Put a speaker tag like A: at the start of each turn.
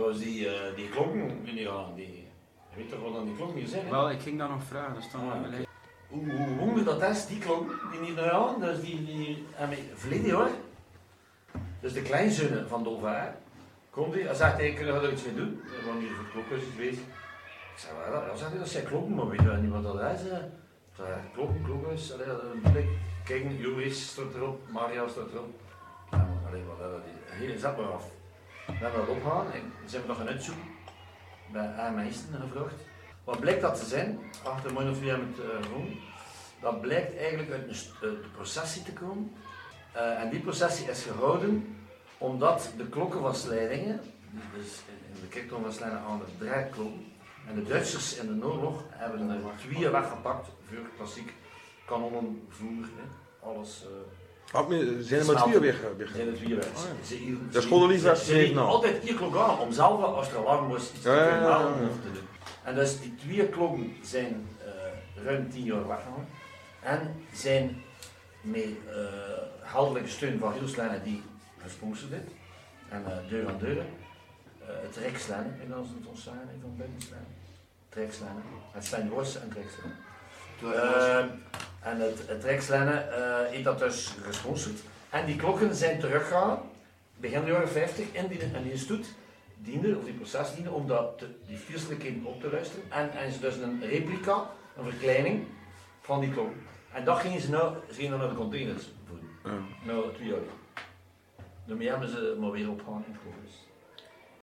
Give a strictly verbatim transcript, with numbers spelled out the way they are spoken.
A: trouwens die, uh, die klokken, ja, die, je weet toch wat dan die klokken hier zijn? Hè?
B: Wel, ik ging daar nog vragen, dus dan ah, okay.
A: Hoe, hoe wonder dat is, die klokken, die niet nou aan, dus die, die verleden hoor. Dus de kleinzonen van Dolvaar, komt hij, hij zegt, hey, kunnen we er iets mee doen? We gaan hier voor het klokhuis geweest. Ik zei, well, ja, zegt hij, dat zijn klokken, maar weet je wel niet wat dat is? Hè? Ik zei, klokken, klokhuis, een blik, kijk, Joris staat erop, Maria staat erop. Ja, maar allee, wat dat is, zet maar af. We hebben dat opgehaald en zijn we nog gaan uitzoeken bij A M Eisten gevraagd. Wat blijkt dat te zijn, achter een of twee met uh, Roem, dat blijkt eigenlijk uit de, de processie te komen. Uh, en die processie is gehouden omdat de klokken van Slijdingen, dus in de kerktoren van Slijdingen aan de draaiklokken, en de Duitsers in de oorlog hebben er twee weggepakt voor klassiek kanonnenvoer, alles. Uh,
C: Oh, zijn er maar twee weg?
A: Zijn er twee weg.
C: Dat is gewoon niet wat
A: ze deden altijd vier klokken aan om zelf als er alarm was iets te
C: ja,
A: kunnen
C: ja, ja,
A: halen of te doen. En dus die twee klokken zijn uh, ruim tien jaar weggegaan en zijn met uh, geldelijke steun van Rielslijnen die gesponsord heeft en uh, deur aan deur uh, het Rijkslijnen, in als het ons zeggen van Buitenslijnen, het Rijkslijnen, het Stijn Worst en het Rijkslijnen. Uh, en het, het Rijkslijnen uh, heeft dat dus gesponsord. En die klokken zijn teruggegaan, begin de jaren vijftig, in die, en die stoet diende, of die proces diende, om dat te, die vierselijkheden op te luisteren. En, en ze dus een replica, een verkleining van die klok. En dat gingen ze nou, ze gingen naar de containers voeren. Ja. Nou, twee jaar. Daarmee hebben ze maar weer opgehaald in het klokhuis.